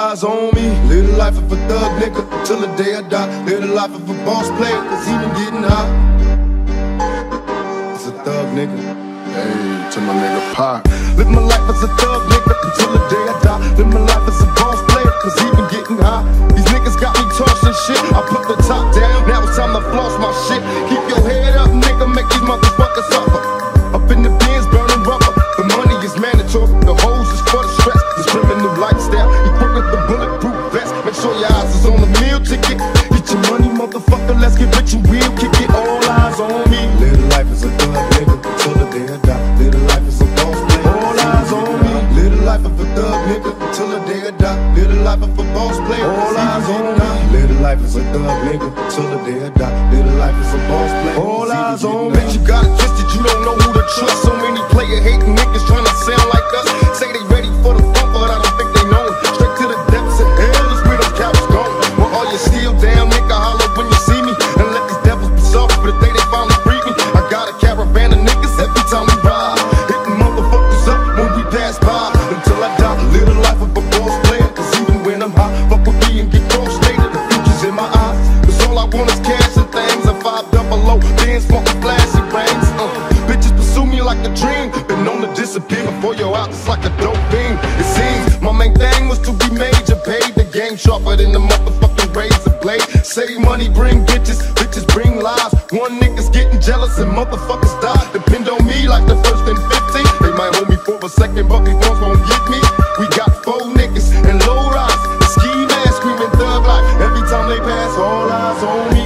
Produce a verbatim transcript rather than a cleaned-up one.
eyes on me. Live the life of a thug nigga till the day I die. Live the life of a boss player, cause he been getting high. It's a thug nigga. Hey, to my nigga Pop. Live my life as a thug nigga until the day I die. Live my life as a boss player, cause he been getting high. These niggas got me tossing shit. I put the top down, now it's time to floss my shit. Keep your head up, nigga, make these motherfuckers suffer. Up in the bins, burning rubber. The money is mandatory, the hoes is for the stress. This criminal lifestyle, equipped with the bulletproof vest. Make sure your eyes is on the meal ticket. Get your money, motherfucker, let's get rich and we'll kick it. All eyes on me. Live the life as a thug nigga till the day I die. Live the life as a boss player. All eyes on me. Live the life of a thug nigga till the day I die. Live the life of a boss player. All eyes on me. Live the life as a thug nigga till the day I die. Live the life as a boss player. All eyes on me. Bitch, you got it twisted, you don't know who to trust. So many player hating niggas trying to sound like us. Say they ready for the funk, but I don't think they know it. Straight to the depths of hell is where them cowards going. Well, all you still down, nigga, holler when you see me. And let these devils be sorry for the day they finally free me. I got a caravan of niggas every time we ride, hitting motherfuckers up when we pass by. Until I die, live the life of a boss player. Cause even when I'm high, fuck with me and get frustrated. The future's in my eyes, cause all I want is cash and things. And five double O, bands smoking flashy rings. uh, Bitches pursue me like a dream. Been known to disappear before your eyes, it's like a dope beam. It seems my main thing was to be major, paid the game sharper than the motherfucking razor blade. Say money bring bitches, bitches bring lies. One nigga's getting jealous and motherfuckers die. Depend on me like the first and fifteen. They might hold me for a second, but these ones won't get me. We got four niggas and low rise, ski mask screaming thug life. Every time they pass, all eyes on me.